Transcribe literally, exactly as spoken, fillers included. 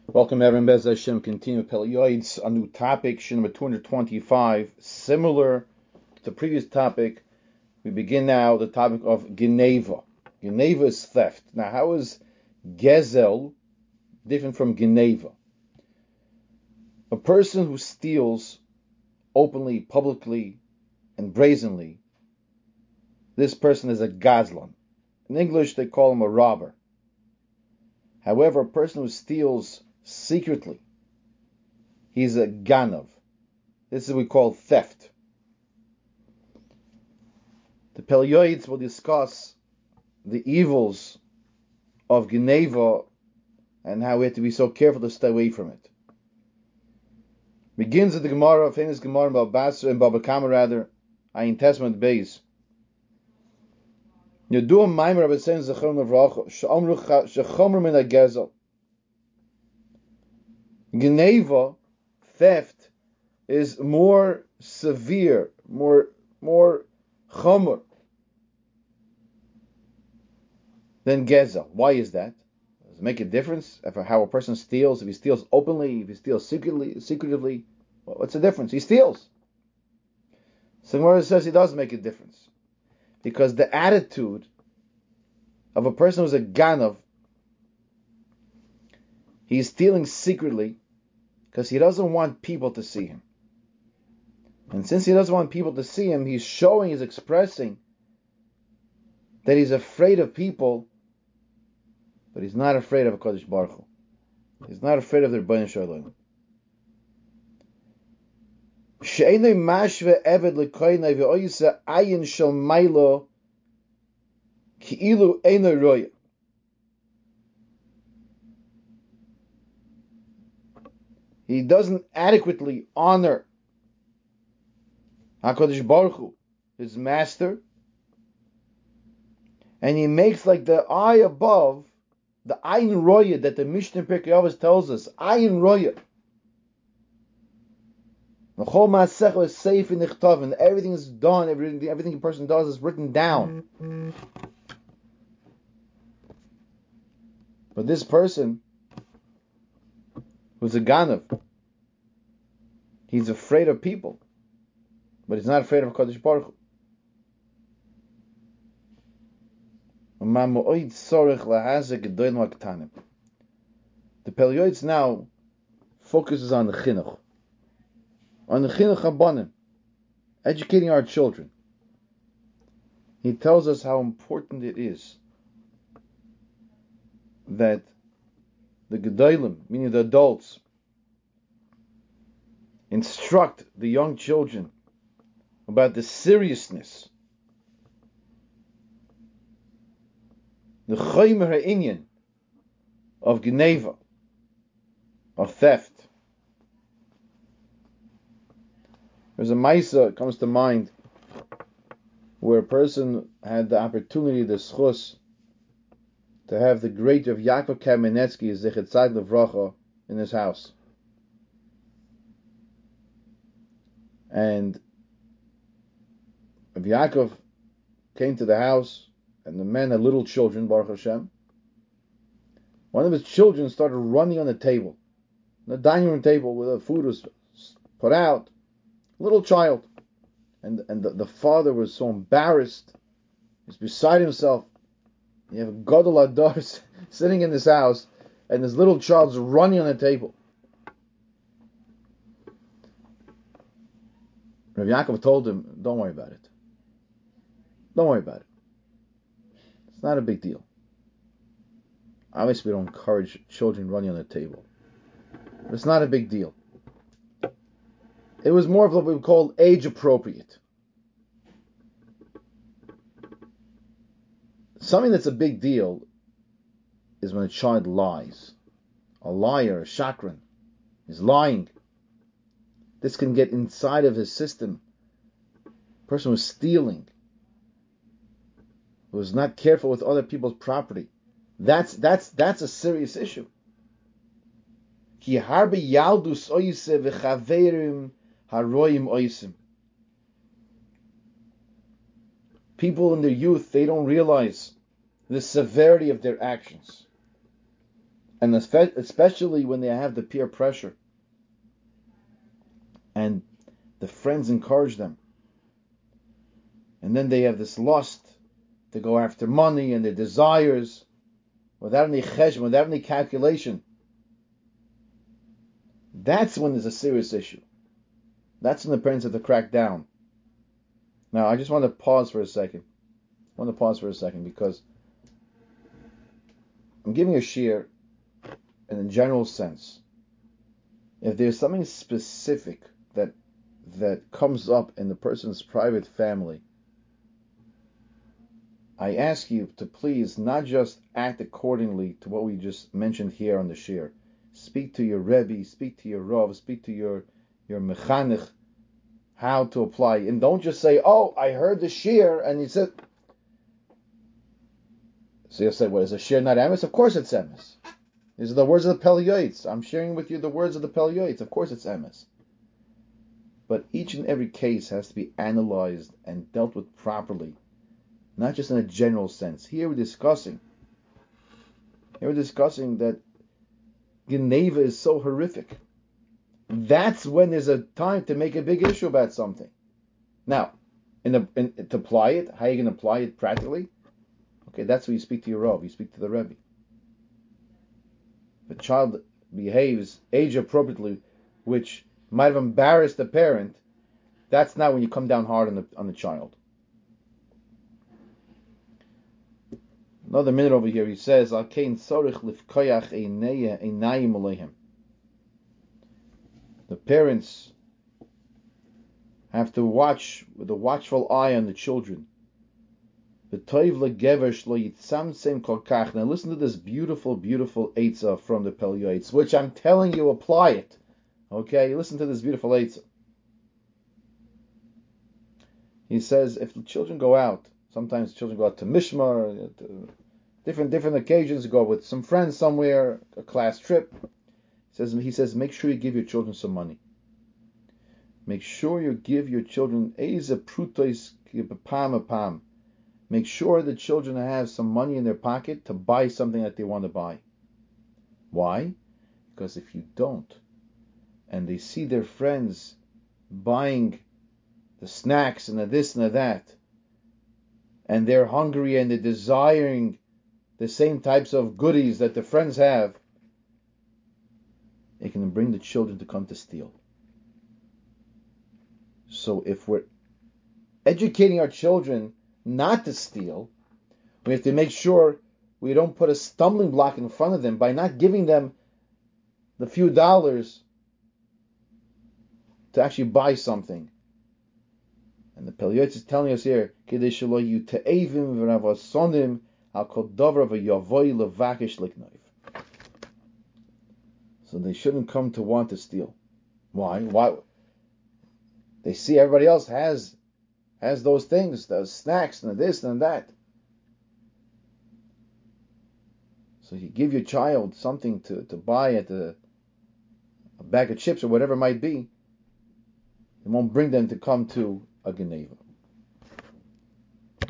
Welcome, everyone. Bez Hashem. Continue Pel Yoetz, a new topic, Shin number two hundred twenty-five. Similar to the previous topic, we begin now the topic of Geneva. Geneva is theft. Now, how is Gezel different from Geneva? A person who steals openly, publicly, and brazenly, this person is a Gazlan. In English, they call him a robber. However, a person who steals secretly, he's a Ganav. This is what we call theft. The Pel Yoetz will discuss the evils of Geneva and how we have to be so careful to stay away from it. Begins with the Gemara, famous Gemara in Baba Basra and Baba Kama rather, Ayin Testament Beis. Yadu Maimer Rabbi Sein Zechron Avracha She'amru She'chomer Min HaGezel. Geneva, theft, is more severe, more more chomer than Gezel. Why is that? Does it make a difference for how a person steals? If he steals openly, if he steals secretly, secretively, well, what's the difference? He steals. So Gemara says he does make a difference. Because the attitude of a person who's a Ganav, he's stealing secretly because he doesn't want people to see him. And since he doesn't want people to see him, he's showing, he's expressing that he's afraid of people, but he's not afraid of a Kodesh Baruch Hu. He's not afraid of the Rebbeinu Shalom. She'enei mashve eved lekoinai ve'oyisa ayin shel mailo ki'ilu einoi roya. He doesn't adequately honor HaKadosh Baruch Hu, his master, and he makes like the eye above, the Ayin Roya that the Mishnah Pirkei Avos tells us, Ayin Roya. The whole Masech is safe in the Chtav, and everything is done, everything, everything a person does is written down. Mm-hmm. But this person, who's a Ganav, he's afraid of people, but he's not afraid of Kodesh Baruch Hu. The Pel Yoetz now focuses on the Chinuch, on the Chinuch Habanim, educating our children. He tells us how important it is that the Gedolim, meaning the adults, instruct the young children about the seriousness, the Chomer HaInyan of Geneva, of theft. There's a Maisa that comes to mind where a person had the opportunity, the schus, to have the great of Yaakov Kamenetsky, Zechet Tzad Levracha, in his house. And Rav Yaakov came to the house, and the men had little children, Baruch Hashem. One of his children started running on the table, the dining room table where the food was put out, little child. And, and the, the father was so embarrassed, he was beside himself. You have a Gadol Adar sitting in this house, and this little child's running on the table. Rav Yaakov told him, don't worry about it. Don't worry about it. It's not a big deal. Obviously, we don't encourage children running on the table. But it's not a big deal. It was more of what we would call age appropriate. Something that's a big deal is when a child lies. A liar, a shakran, is lying. This can get inside of his system. A person who's stealing, who's not careful with other people's property. That's that's that's a serious issue. Ki harbe yaldus oyse v'chaverim haroyim oysim. People in their youth, they don't realize the severity of their actions. And especially when they have the peer pressure and the friends encourage them. And then they have this lust to go after money and their desires without any cheshbon, without any calculation. That's when there's a serious issue. That's when the parents have to crack down. Now, I just want to pause for a second. I want to pause for a second because I'm giving a shir in a general sense. If there's something specific that that comes up in the person's private family, I ask you to please not just act accordingly to what we just mentioned here on the shir. Speak to your Rebbe, speak to your Rav, speak to your your mechanech, how to apply. And don't just say, oh, I heard the shir, and you said... So you'll say, what, is a shir not emes? Of course it's emes. These are the words of the Pele Yoetz. I'm sharing with you the words of the Pele Yoetz. Of course it's emes. But each and every case has to be analyzed and dealt with properly, not just in a general sense. Here we're discussing, here we're discussing that Geneva is so horrific. That's when there's a time to make a big issue about something. Now, in the, in, to apply it, how are you going to apply it practically? Okay, that's where you speak to your Rav, you speak to the Rebbe. If a child behaves age appropriately, which might have embarrassed the parent, that's not when you come down hard on the on the child. Another minute over here, he says, Al kein tzorich lifkoyach einayim aleihim. The parents have to watch with a watchful eye on the children. Now listen to this beautiful, beautiful eitzah from the Pele Yoetz, which I'm telling you, apply it. Okay, listen to this beautiful eitzah. He says, if the children go out, sometimes children go out to Mishmar, to different different occasions, go with some friends somewhere, a class trip. He says, he says, make sure you give your children some money. Make sure you give your children eze prutois pam pam. Make sure the children have some money in their pocket to buy something that they want to buy. Why? Because if you don't, and they see their friends buying the snacks and the this and the that, and they're hungry and they're desiring the same types of goodies that the friends have, it can bring the children to come to steal. So if we're educating our children not to steal, we have to make sure we don't put a stumbling block in front of them by not giving them the few dollars to actually buy something. And the Pele Yoetz is telling us here, so they shouldn't come to want to steal. Why? Why? They see everybody else has has those things, those snacks and this and that. So you give your child something to, to buy at the a bag of chips or whatever it might be, it won't bring them to come to a Geneva.